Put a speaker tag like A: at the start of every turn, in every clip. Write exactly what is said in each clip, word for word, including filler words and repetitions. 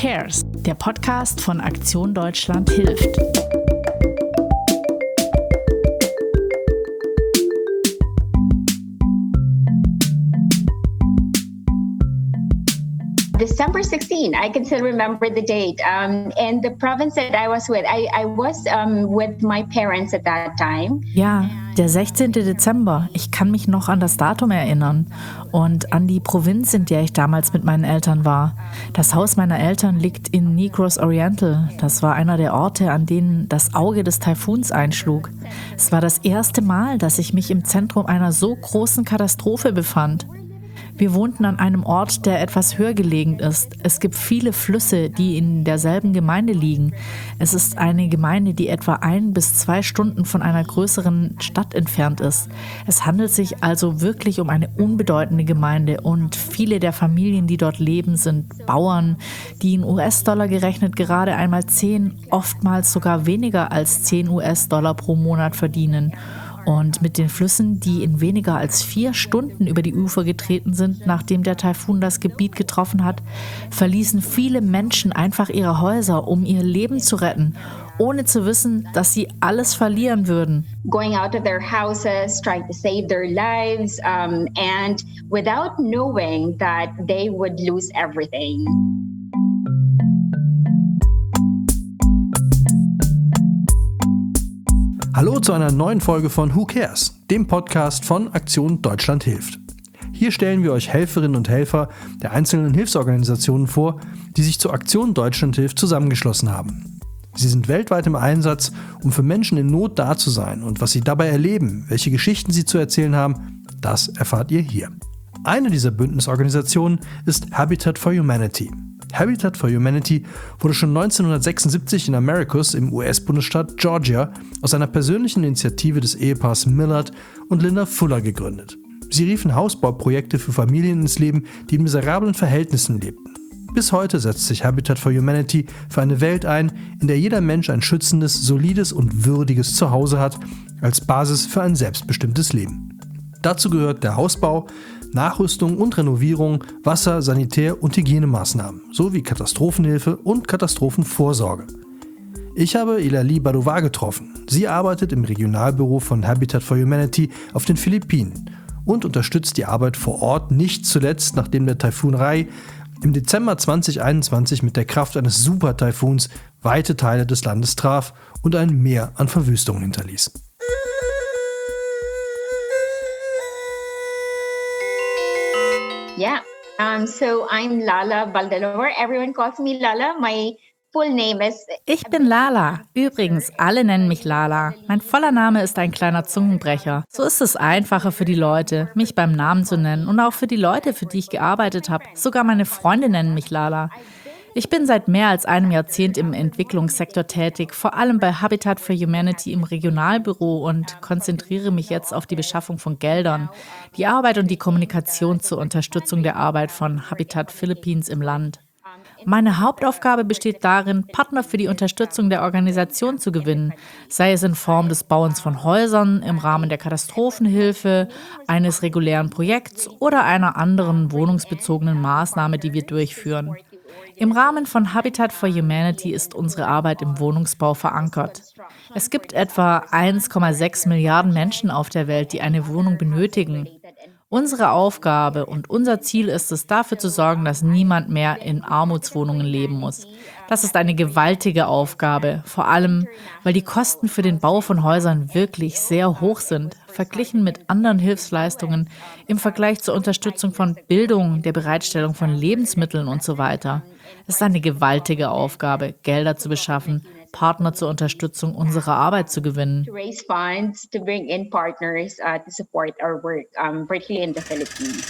A: Cares?, der Podcast von Aktion Deutschland hilft.
B: December sixteenth, I can still remember the date. Um, and the province that I was with, I, I was um, with my parents at that time.
A: Ja, der sechzehnten Dezember. Ich kann mich noch an das Datum erinnern und an die Provinz, in der ich damals mit meinen Eltern war. Das Haus meiner Eltern liegt in Negros Oriental. Das war einer der Orte, an denen das Auge des Taifuns einschlug. Es war das erste Mal, dass ich mich im Zentrum einer so großen Katastrophe befand. Wir wohnten an einem Ort, der etwas höher gelegen ist. Es gibt viele Flüsse, die in derselben Gemeinde liegen. Es ist eine Gemeinde, die etwa ein bis zwei Stunden von einer größeren Stadt entfernt ist. Es handelt sich also wirklich um eine unbedeutende Gemeinde und viele der Familien, die dort leben, sind Bauern, die in U S-Dollar gerechnet gerade einmal zehn, oftmals sogar weniger als zehn U S-Dollar pro Monat verdienen. Und mit den Flüssen, die in weniger als vier Stunden über die Ufer getreten sind, nachdem der Taifun das Gebiet getroffen hat, verließen viele Menschen einfach ihre Häuser, um ihr Leben zu retten, ohne zu wissen, dass sie alles verlieren würden.
B: Going out of their houses, trying to save their lives, um, and without knowing that they would lose everything.
C: Hallo zu einer neuen Folge von Who Cares?, dem Podcast von Aktion Deutschland hilft. Hier stellen wir euch Helferinnen und Helfer der einzelnen Hilfsorganisationen vor, die sich zur Aktion Deutschland hilft zusammengeschlossen haben. Sie sind weltweit im Einsatz, um für Menschen in Not da zu sein, und was sie dabei erleben, welche Geschichten sie zu erzählen haben, das erfahrt ihr hier. Eine dieser Bündnisorganisationen ist Habitat for Humanity. Habitat for Humanity wurde schon neunzehnhundertsechsundsiebzig in Americus im U S-Bundesstaat Georgia aus einer persönlichen Initiative des Ehepaars Millard und Linda Fuller gegründet. Sie riefen Hausbauprojekte für Familien ins Leben, die in miserablen Verhältnissen lebten. Bis heute setzt sich Habitat for Humanity für eine Welt ein, in der jeder Mensch ein schützendes, solides und würdiges Zuhause hat, als Basis für ein selbstbestimmtes Leben. Dazu gehört der Hausbau, Nachrüstung und Renovierung, Wasser-, Sanitär- und Hygienemaßnahmen sowie Katastrophenhilfe und Katastrophenvorsorge. Ich habe Eulalie Badova getroffen. Sie arbeitet im Regionalbüro von Habitat for Humanity auf den Philippinen und unterstützt die Arbeit vor Ort, nicht zuletzt, nachdem der Taifun Rai im Dezember zweitausendeinundzwanzig mit der Kraft eines Super-Taifuns weite Teile des Landes traf und ein Meer an Verwüstungen hinterließ.
B: Yeah, um, so I'm Lala Baldalor. Everyone calls me Lala. My full name is...
A: Ich bin Lala. Übrigens, alle nennen mich Lala. Mein voller Name ist ein kleiner Zungenbrecher. So ist es einfacher für die Leute, mich beim Namen zu nennen, und auch für die Leute, für die ich gearbeitet habe. Sogar meine Freunde nennen mich Lala. Ich bin seit mehr als einem Jahrzehnt im Entwicklungssektor tätig, vor allem bei Habitat for Humanity im Regionalbüro, und konzentriere mich jetzt auf die Beschaffung von Geldern, die Arbeit und die Kommunikation zur Unterstützung der Arbeit von Habitat Philippines im Land. Meine Hauptaufgabe besteht darin, Partner für die Unterstützung der Organisation zu gewinnen, sei es in Form des Bauens von Häusern im Rahmen der Katastrophenhilfe, eines regulären Projekts oder einer anderen wohnungsbezogenen Maßnahme, die wir durchführen. Im Rahmen von Habitat for Humanity ist unsere Arbeit im Wohnungsbau verankert. Es gibt etwa eins Komma sechs Milliarden Menschen auf der Welt, die eine Wohnung benötigen. Unsere Aufgabe und unser Ziel ist es, dafür zu sorgen, dass niemand mehr in Armutswohnungen leben muss. Das ist eine gewaltige Aufgabe, vor allem, weil die Kosten für den Bau von Häusern wirklich sehr hoch sind, verglichen mit anderen Hilfsleistungen im Vergleich zur Unterstützung von Bildung, der Bereitstellung von Lebensmitteln und so weiter. Es ist eine gewaltige Aufgabe, Gelder zu beschaffen, Partner zur Unterstützung unserer Arbeit zu gewinnen.
B: To raise funds, to bring in partners uh, to support our work, um, particularly in the Philippines.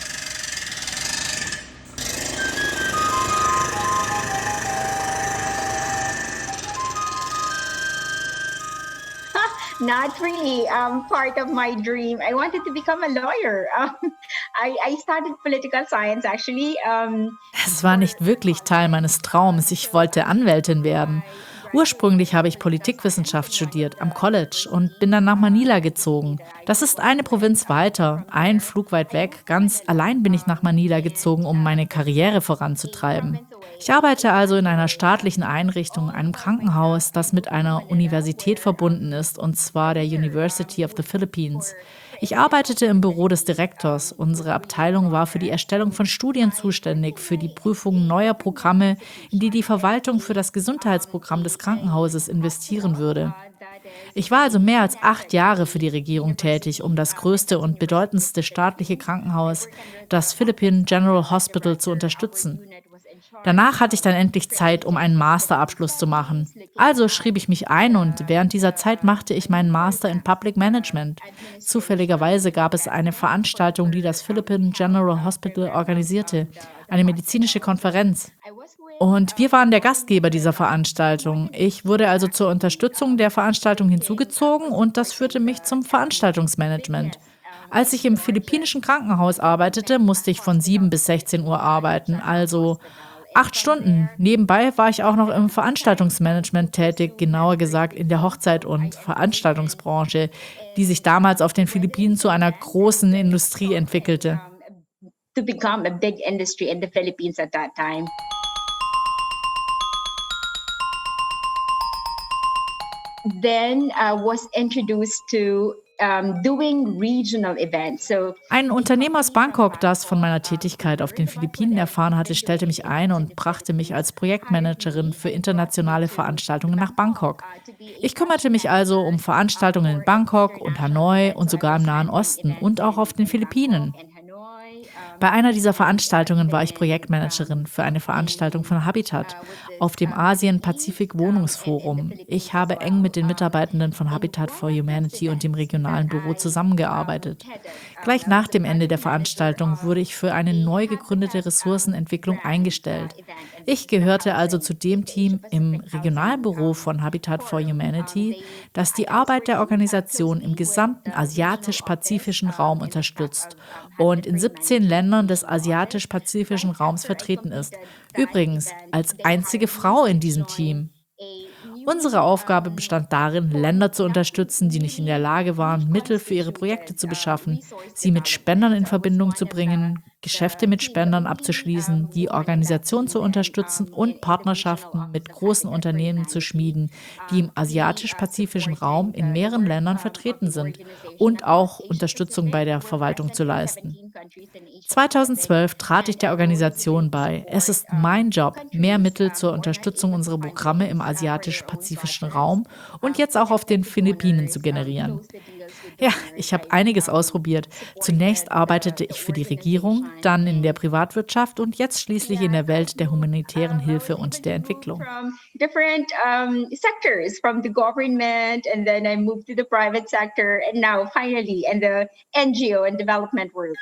B: Not really um, part of my dream. I wanted to become a lawyer. Um, I, I studied political science actually. Um,
A: Es war nicht wirklich Teil meines Traums. Ich wollte Anwältin werden. Ursprünglich habe ich Politikwissenschaft studiert am College und bin dann nach Manila gezogen. Das ist eine Provinz weiter, ein Flug weit weg. Ganz allein bin ich nach Manila gezogen, um meine Karriere voranzutreiben. Ich arbeite also in einer staatlichen Einrichtung, einem Krankenhaus, das mit einer Universität verbunden ist, und zwar der University of the Philippines. Ich arbeitete im Büro des Direktors. Unsere Abteilung war für die Erstellung von Studien zuständig, für die Prüfung neuer Programme, in die die Verwaltung für das Gesundheitsprogramm des Krankenhauses investieren würde. Ich war also mehr als acht Jahre für die Regierung tätig, um das größte und bedeutendste staatliche Krankenhaus, das Philippine General Hospital, zu unterstützen. Danach hatte ich dann endlich Zeit, um einen Masterabschluss zu machen. Also schrieb ich mich ein und während dieser Zeit machte ich meinen Master in Public Management. Zufälligerweise gab es eine Veranstaltung, die das Philippine General Hospital organisierte, eine medizinische Konferenz. Und wir waren der Gastgeber dieser Veranstaltung. Ich wurde also zur Unterstützung der Veranstaltung hinzugezogen und das führte mich zum Veranstaltungsmanagement. Als ich im philippinischen Krankenhaus arbeitete, musste ich von sieben bis sechzehn Uhr arbeiten, also acht Stunden. Nebenbei war ich auch noch im Veranstaltungsmanagement tätig, genauer gesagt in der Hochzeit- und Veranstaltungsbranche, die sich damals auf den Philippinen zu einer großen Industrie entwickelte.
B: To become a big industry in the Philippines at that time. Then uh, was introduced to um, doing regional events. So
A: Ein Unternehmer aus Bangkok, das von meiner Tätigkeit auf den Philippinen erfahren hatte, stellte mich ein und brachte mich als Projektmanagerin für internationale Veranstaltungen nach Bangkok. Ich kümmerte mich also um Veranstaltungen in Bangkok und Hanoi und sogar im Nahen Osten und auch auf den Philippinen. Bei einer dieser Veranstaltungen war ich Projektmanagerin für eine Veranstaltung von Habitat auf dem Asien-Pazifik-Wohnungsforum. Ich habe eng mit den Mitarbeitenden von Habitat for Humanity und dem regionalen Büro zusammengearbeitet. Gleich nach dem Ende der Veranstaltung wurde ich für eine neu gegründete Ressourcenentwicklung eingestellt. Ich gehörte also zu dem Team im Regionalbüro von Habitat for Humanity, das die Arbeit der Organisation im gesamten asiatisch-pazifischen Raum unterstützt und in siebzehn Ländern des asiatisch-pazifischen Raums vertreten ist. Übrigens als einzige Frau in diesem Team. Unsere Aufgabe bestand darin, Länder zu unterstützen, die nicht in der Lage waren, Mittel für ihre Projekte zu beschaffen, sie mit Spendern in Verbindung zu bringen, Geschäfte mit Spendern abzuschließen, die Organisation zu unterstützen und Partnerschaften mit großen Unternehmen zu schmieden, die im asiatisch-pazifischen Raum in mehreren Ländern vertreten sind und auch Unterstützung bei der Verwaltung zu leisten. zweitausendzwölf trat ich der Organisation bei. Es ist mein Job, mehr Mittel zur Unterstützung unserer Programme im asiatisch-pazifischen Raum und jetzt auch auf den Philippinen zu generieren. Ja, ich habe einiges ausprobiert. Zunächst arbeitete ich für die Regierung, dann in der Privatwirtschaft und jetzt schließlich in der Welt der humanitären Hilfe und der Entwicklung.
B: From different um, sectors, from the government, and then I moved to the private sector, and now finally in the N G O and development world.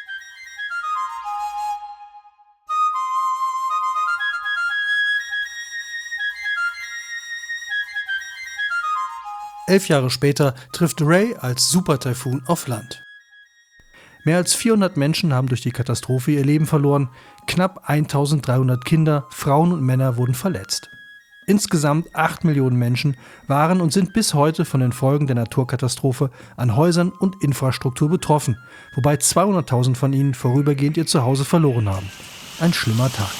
C: Elf Jahre später trifft Ray als Super-Taifun auf Land. Mehr als vierhundert Menschen haben durch die Katastrophe ihr Leben verloren, knapp eintausenddreihundert Kinder, Frauen und Männer wurden verletzt. Insgesamt acht Millionen Menschen waren und sind bis heute von den Folgen der Naturkatastrophe an Häusern und Infrastruktur betroffen, wobei zweihunderttausend von ihnen vorübergehend ihr Zuhause verloren haben. Ein schlimmer Tag.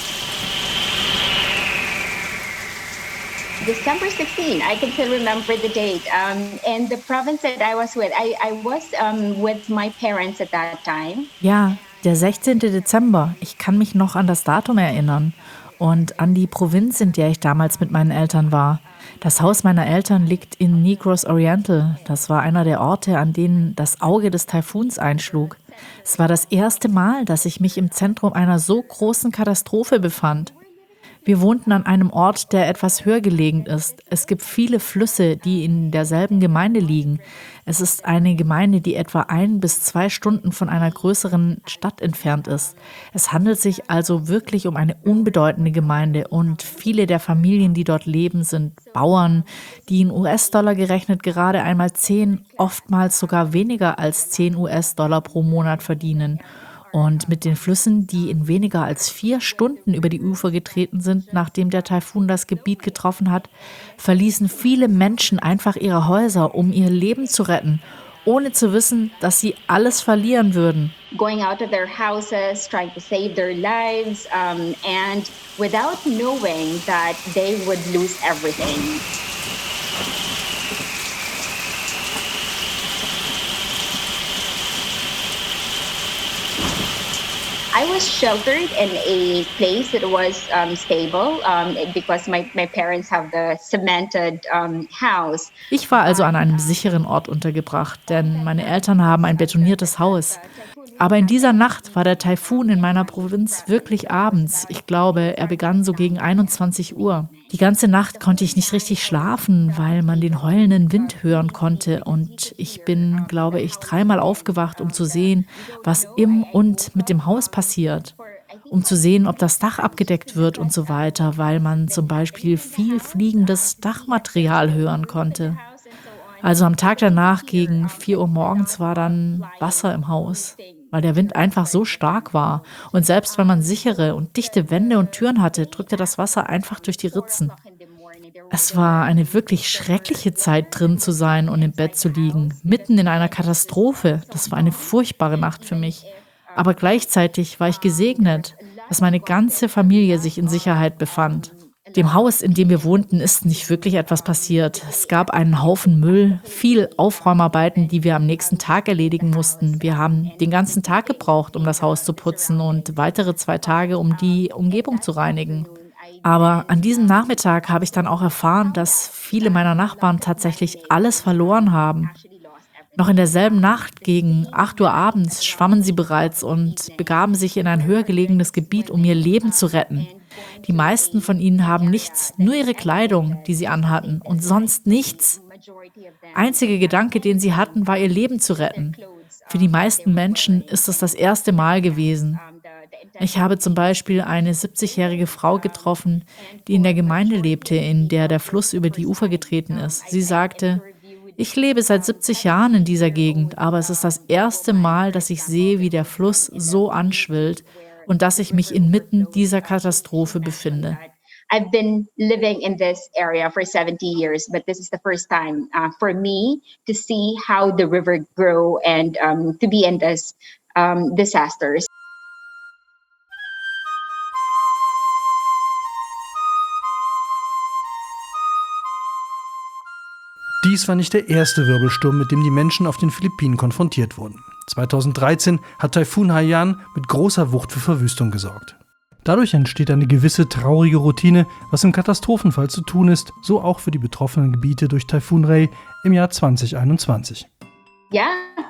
B: December sixteenth, I can still remember the date. Um, and the province that I was with, I, I was um, with my parents at that time.
A: Ja, der sechzehnte Dezember. Ich kann mich noch an das Datum erinnern und an die Provinz, in der ich damals mit meinen Eltern war. Das Haus meiner Eltern liegt in Negros Oriental. Das war einer der Orte, an denen das Auge des Taifuns einschlug. Es war das erste Mal, dass ich mich im Zentrum einer so großen Katastrophe befand. Wir wohnten an einem Ort, der etwas höher gelegen ist. Es gibt viele Flüsse, die in derselben Gemeinde liegen. Es ist eine Gemeinde, die etwa ein bis zwei Stunden von einer größeren Stadt entfernt ist. Es handelt sich also wirklich um eine unbedeutende Gemeinde und viele der Familien, die dort leben, sind Bauern, die in U S-Dollar gerechnet gerade einmal zehn, oftmals sogar weniger als zehn U S-Dollar pro Monat verdienen. Und mit den Flüssen, die in weniger als vier Stunden über die Ufer getreten sind, nachdem der Taifun das Gebiet getroffen hat, verließen viele Menschen einfach ihre Häuser, um ihr Leben zu retten, ohne zu wissen, dass sie alles verlieren würden.
B: going out of their houses, trying to save their lives, um, and without knowing that they would lose everything. I was sheltered in a place that was um, stable um, because my, my parents have the cemented um, house.
A: Ich war also an einem sicheren Ort untergebracht, denn meine Eltern haben ein betoniertes Haus. Aber in dieser Nacht war der Taifun in meiner Provinz wirklich abends. Ich glaube, er begann so gegen einundzwanzig Uhr. Die ganze Nacht konnte ich nicht richtig schlafen, weil man den heulenden Wind hören konnte. Und ich bin, glaube ich, dreimal aufgewacht, um zu sehen, was im und mit dem Haus passiert. Um zu sehen, ob das Dach abgedeckt wird und so weiter, weil man zum Beispiel viel fliegendes Dachmaterial hören konnte. Also am Tag danach gegen vier Uhr morgens war dann Wasser im Haus, weil der Wind einfach so stark war. Und selbst wenn man sichere und dichte Wände und Türen hatte, drückte das Wasser einfach durch die Ritzen. Es war eine wirklich schreckliche Zeit, drin zu sein und im Bett zu liegen, mitten in einer Katastrophe. Das war eine furchtbare Nacht für mich. Aber gleichzeitig war ich gesegnet, dass meine ganze Familie sich in Sicherheit befand. Dem Haus, in dem wir wohnten, ist nicht wirklich etwas passiert. Es gab einen Haufen Müll, viel Aufräumarbeiten, die wir am nächsten Tag erledigen mussten. Wir haben den ganzen Tag gebraucht, um das Haus zu putzen und weitere zwei Tage, um die Umgebung zu reinigen. Aber an diesem Nachmittag habe ich dann auch erfahren, dass viele meiner Nachbarn tatsächlich alles verloren haben. Noch in derselben Nacht, gegen acht Uhr abends, schwammen sie bereits und begaben sich in ein höher gelegenes Gebiet, um ihr Leben zu retten. Die meisten von ihnen haben nichts, nur ihre Kleidung, die sie anhatten, und sonst nichts. Einziger Gedanke, den sie hatten, war, ihr Leben zu retten. Für die meisten Menschen ist es das erste Mal gewesen. Ich habe zum Beispiel eine siebzigjährige Frau getroffen, die in der Gemeinde lebte, in der der Fluss über die Ufer getreten ist. Sie sagte: Ich lebe seit siebzig Jahren in dieser Gegend, aber es ist das erste Mal, dass ich sehe, wie der Fluss so anschwillt und dass ich mich inmitten dieser Katastrophe befinde.
B: I've been living in this area for seventy years, but this is the first time uh, for me to see how the river grow and um, to be in this um, disasters.
C: Dies war nicht der erste Wirbelsturm, mit dem die Menschen auf den Philippinen konfrontiert wurden. zweitausenddreizehn hat Taifun Haiyan mit großer Wucht für Verwüstung gesorgt. Dadurch entsteht eine gewisse traurige Routine, was im Katastrophenfall zu tun ist, so auch für die betroffenen Gebiete durch Taifun Ray im Jahr zweitausendeinundzwanzig.
B: Yeah.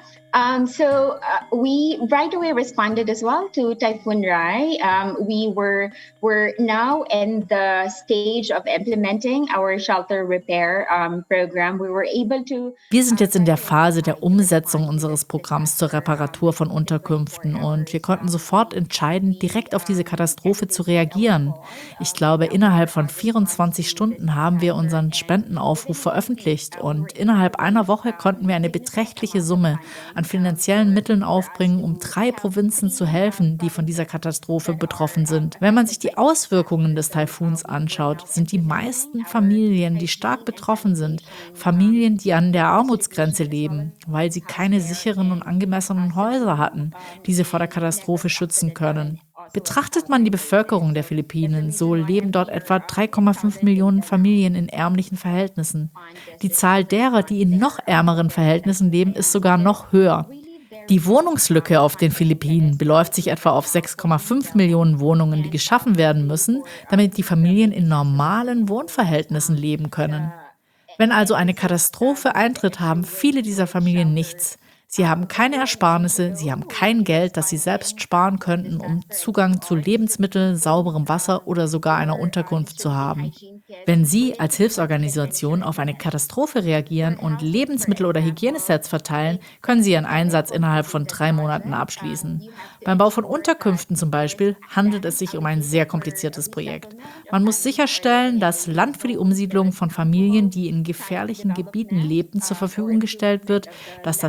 B: Um, so uh, we right away responded as well to Typhoon Rai. Um, we were were now in the stage of implementing our shelter repair um, program. We were able to.
A: Wir sind jetzt in der Phase der Umsetzung unseres Programms zur Reparatur von Unterkünften und wir konnten sofort entscheiden, direkt auf diese Katastrophe zu reagieren. Ich glaube, innerhalb von vierundzwanzig Stunden haben wir unseren Spendenaufruf veröffentlicht und innerhalb einer Woche konnten wir eine beträchtliche Summe an finanziellen Mitteln aufbringen, um drei Provinzen zu helfen, die von dieser Katastrophe betroffen sind. Wenn man sich die Auswirkungen des Taifuns anschaut, sind die meisten Familien, die stark betroffen sind, Familien, die an der Armutsgrenze leben, weil sie keine sicheren und angemessenen Häuser hatten, die sie vor der Katastrophe schützen können. Betrachtet man die Bevölkerung der Philippinen, so leben dort etwa drei Komma fünf Millionen Familien in ärmlichen Verhältnissen. Die Zahl derer, die in noch ärmeren Verhältnissen leben, ist sogar noch höher. Die Wohnungslücke auf den Philippinen beläuft sich etwa auf sechs Komma fünf Millionen Wohnungen, die geschaffen werden müssen, damit die Familien in normalen Wohnverhältnissen leben können. Wenn also eine Katastrophe eintritt, haben viele dieser Familien nichts. Sie haben keine Ersparnisse, sie haben kein Geld, das sie selbst sparen könnten, um Zugang zu Lebensmitteln, sauberem Wasser oder sogar einer Unterkunft zu haben. Wenn Sie als Hilfsorganisation auf eine Katastrophe reagieren und Lebensmittel oder Hygienesets verteilen, können Sie Ihren Einsatz innerhalb von drei Monaten abschließen. Beim Bau von Unterkünften zum Beispiel handelt es sich um ein sehr kompliziertes Projekt. Man muss sicherstellen, dass Land für die Umsiedlung von Familien, die in gefährlichen Gebieten lebten, zur Verfügung gestellt wird, dass das Gelände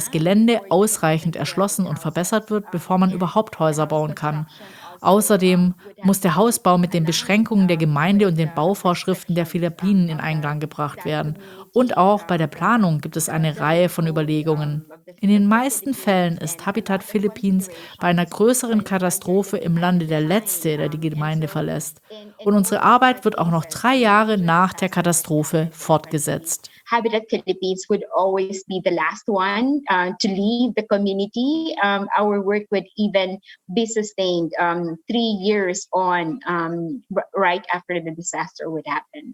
A: Gelände ausreichend erschlossen und verbessert wird, bevor man überhaupt Häuser bauen kann. Außerdem muss der Hausbau mit den Beschränkungen der Gemeinde und den Bauvorschriften der Philippinen in Einklang gebracht werden. Und auch bei der Planung gibt es eine Reihe von Überlegungen. In den meisten Fällen ist Habitat Philippines bei einer größeren Katastrophe im Lande der Letzte, der die Gemeinde verlässt. Und unsere Arbeit wird auch noch drei Jahre nach der Katastrophe fortgesetzt.
B: Habitat Philippines would always be the last one uh, to leave the community. Um, our work would even be sustained um, three years on, um, r- right after the disaster would happen.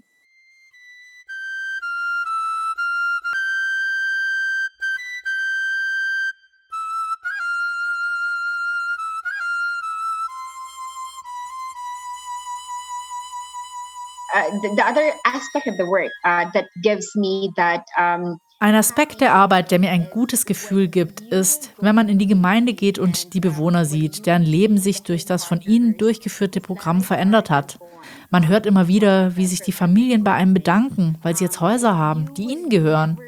B: Uh, the, the other aspect of the work uh, that gives me that um,
A: Ein Aspekt der Arbeit, der mir ein gutes Gefühl gibt, ist, wenn man in die Gemeinde geht und die Bewohner sieht, deren Leben sich durch das von ihnen durchgeführte Programm verändert hat. Man hört immer wieder, wie sich die Familien bei einem bedanken, weil sie jetzt Häuser haben, die ihnen gehören.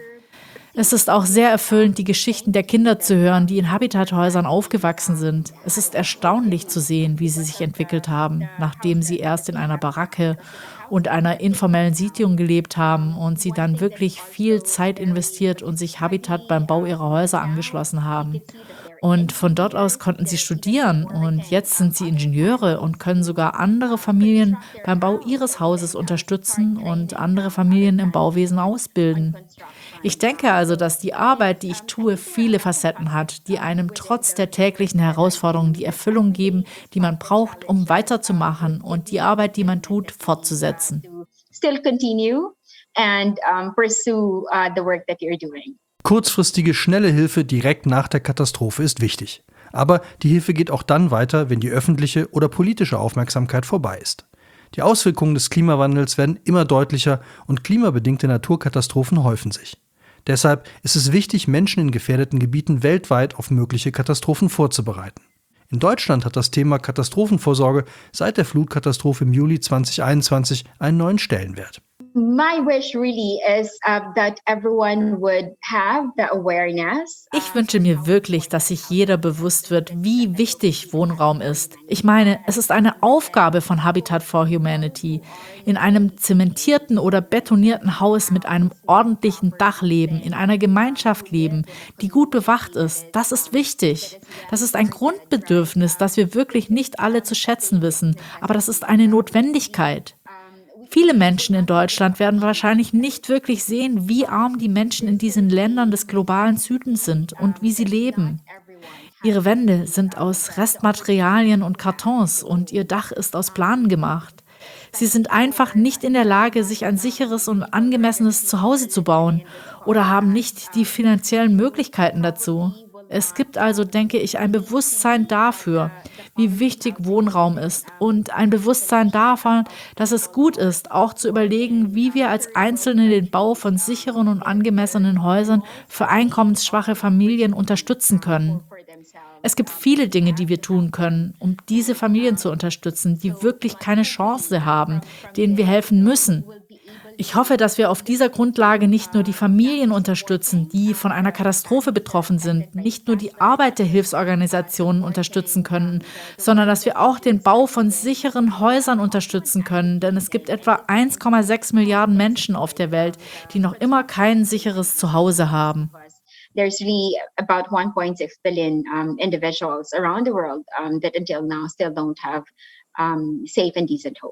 A: Es ist auch sehr erfüllend, die Geschichten der Kinder zu hören, die in Habitathäusern aufgewachsen sind. Es ist erstaunlich zu sehen, wie sie sich entwickelt haben, nachdem sie erst in einer Baracke und einer informellen Siedlung gelebt haben und sie dann wirklich viel Zeit investiert und sich Habitat beim Bau ihrer Häuser angeschlossen haben. Und von dort aus konnten sie studieren und jetzt sind sie Ingenieure und können sogar andere Familien beim Bau ihres Hauses unterstützen und andere Familien im Bauwesen ausbilden. Ich denke also, dass die Arbeit, die ich tue, viele Facetten hat, die einem trotz der täglichen Herausforderungen die Erfüllung geben, die man braucht, um weiterzumachen und die Arbeit, die man tut, fortzusetzen.
B: Still continue and um, pursue uh, the work that you're doing.
C: Kurzfristige, schnelle Hilfe direkt nach der Katastrophe ist wichtig. Aber die Hilfe geht auch dann weiter, wenn die öffentliche oder politische Aufmerksamkeit vorbei ist. Die Auswirkungen des Klimawandels werden immer deutlicher und klimabedingte Naturkatastrophen häufen sich. Deshalb ist es wichtig, Menschen in gefährdeten Gebieten weltweit auf mögliche Katastrophen vorzubereiten. In Deutschland hat das Thema Katastrophenvorsorge seit der Flutkatastrophe im Juli zweitausendeinundzwanzig einen neuen Stellenwert.
B: My wish really is uh, that everyone would have the awareness.
A: Ich wünsche mir wirklich, dass sich jeder bewusst wird, wie wichtig Wohnraum ist. Ich meine, es ist eine Aufgabe von Habitat for Humanity, in einem zementierten oder betonierten Haus mit einem ordentlichen Dach leben, in einer Gemeinschaft leben, die gut bewacht ist. Das ist wichtig. Das ist ein Grundbedürfnis, das wir wirklich nicht alle zu schätzen wissen, aber das ist eine Notwendigkeit. Viele Menschen in Deutschland werden wahrscheinlich nicht wirklich sehen, wie arm die Menschen in diesen Ländern des globalen Südens sind und wie sie leben. Ihre Wände sind aus Restmaterialien und Kartons und ihr Dach ist aus Planen gemacht. Sie sind einfach nicht in der Lage, sich ein sicheres und angemessenes Zuhause zu bauen oder haben nicht die finanziellen Möglichkeiten dazu. Es gibt also, denke ich, ein Bewusstsein dafür, wie wichtig Wohnraum ist und ein Bewusstsein davon, dass es gut ist, auch zu überlegen, wie wir als Einzelne den Bau von sicheren und angemessenen Häusern für einkommensschwache Familien unterstützen können. Es gibt viele Dinge, die wir tun können, um diese Familien zu unterstützen, die wirklich keine Chance haben, denen wir helfen müssen. Ich hoffe, dass wir auf dieser Grundlage nicht nur die Familien unterstützen, die von einer Katastrophe betroffen sind, nicht nur die Arbeit der Hilfsorganisationen unterstützen können, sondern dass wir auch den Bau von sicheren Häusern unterstützen können, denn es gibt etwa eins Komma sechs Milliarden Menschen auf der Welt, die noch immer kein sicheres Zuhause haben.
B: There's really about one point six billion um, individuals around the world um, that until now still don't have um, safe and decent home.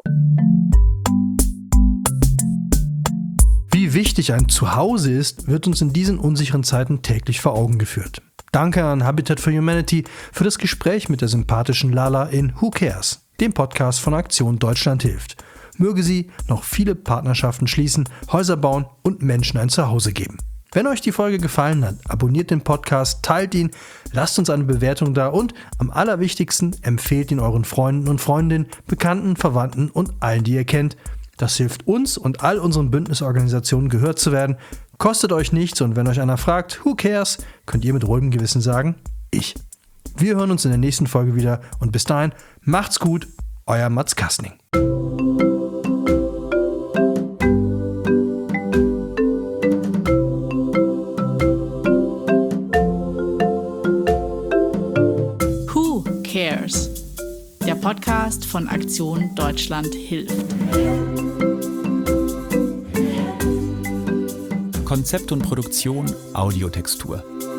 C: Wie wichtig ein Zuhause ist, wird uns in diesen unsicheren Zeiten täglich vor Augen geführt. Danke an Habitat for Humanity für das Gespräch mit der sympathischen Lala in Who Cares, dem Podcast von Aktion Deutschland hilft. Möge sie noch viele Partnerschaften schließen, Häuser bauen und Menschen ein Zuhause geben. Wenn euch die Folge gefallen hat, abonniert den Podcast, teilt ihn, lasst uns eine Bewertung da und am allerwichtigsten empfehlt ihn euren Freunden und Freundinnen, Bekannten, Verwandten und allen, die ihr kennt. Das hilft uns und all unseren Bündnisorganisationen gehört zu werden, kostet euch nichts und wenn euch einer fragt, who cares, könnt ihr mit ruhigem Gewissen sagen, ich. Wir hören uns in der nächsten Folge wieder und bis dahin, macht's gut, euer Mats Kastning.
A: Cares? Der Podcast von Aktion Deutschland hilft.
D: Konzept und Produktion Audiotextur.